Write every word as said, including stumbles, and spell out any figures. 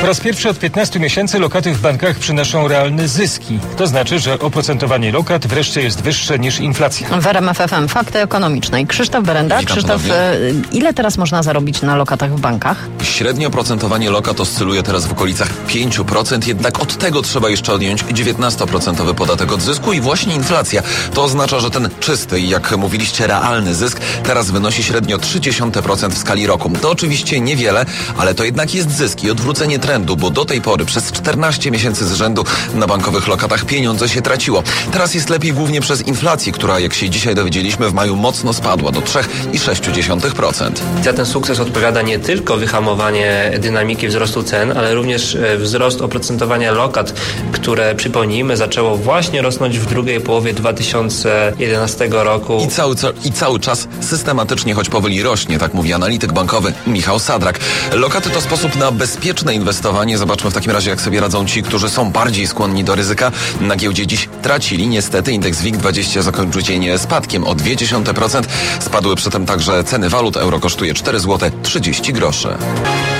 Po raz pierwszy od piętnastu miesięcy lokaty w bankach przynoszą realne zyski. To znaczy, że oprocentowanie lokat wreszcie jest wyższe niż inflacja. W R M F F M Fakty Ekonomiczne. Krzysztof Berenda. Witam Krzysztof, ponownie. ile teraz można zarobić na lokatach w bankach? Średnio oprocentowanie lokat oscyluje teraz w okolicach pięć procent, jednak od tego trzeba jeszcze odjąć dziewiętnastoprocentowy podatek od zysku i właśnie inflacja. To oznacza, że ten czysty i jak mówiliście realny zysk teraz wynosi średnio zero przecinek trzy procent w skali roku. To oczywiście niewiele, ale to jednak jest zysk i odwrócenie trendu, bo do tej pory przez czternaście miesięcy z rzędu na bankowych lokatach pieniądze się traciło. Teraz jest lepiej głównie przez inflację, która jak się dzisiaj dowiedzieliśmy w maju mocno spadła do trzy przecinek sześć procent. Za ten sukces odpowiada nie tylko wyhamowanie dynamiki wzrostu cen, ale również wzrost oprocentowania lokat, które przypomnijmy zaczęło właśnie rosnąć w drugiej połowie dwa tysiące jedenastego roku. I cały, I cały czas systematycznie, choć powoli rośnie, tak mówi analityk bankowy Michał Sadrak. Lokaty to sposób na bezpieczne inwestowanie. Zobaczmy w takim razie, jak sobie radzą ci, którzy są bardziej skłonni do ryzyka. Na giełdzie dziś tracili. Niestety indeks WIG dwadzieścia zakończył dzień spadkiem o zero przecinek dwa procent. Spadły przy tym także ceny walut. Euro kosztuje cztery złote trzydzieści groszy.